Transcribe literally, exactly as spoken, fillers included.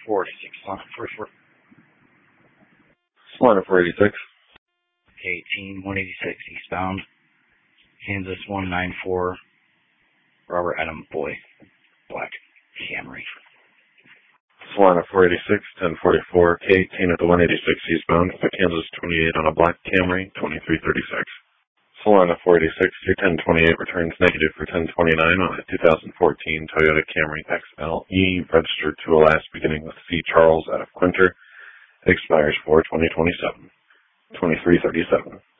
forty-six, forty-four. Solana four eighty-six. eighteen, one eighty-six eastbound. Kansas one ninety-four. Robert Adam Boy. Black Camry. Solana four eighty-six, ten forty-four. K eighteen at the one eighty-six eastbound. The Kansas twenty-eight on a black Camry, twenty-three thirty-six. Solana four eighty-six through ten twenty-eight returns negative for ten twenty-nine on a two thousand fourteen Toyota Camry X L E registered to a last beginning with C. Charles out of Quinter. Expires four twenty twenty-seven. twenty-three thirty-seven.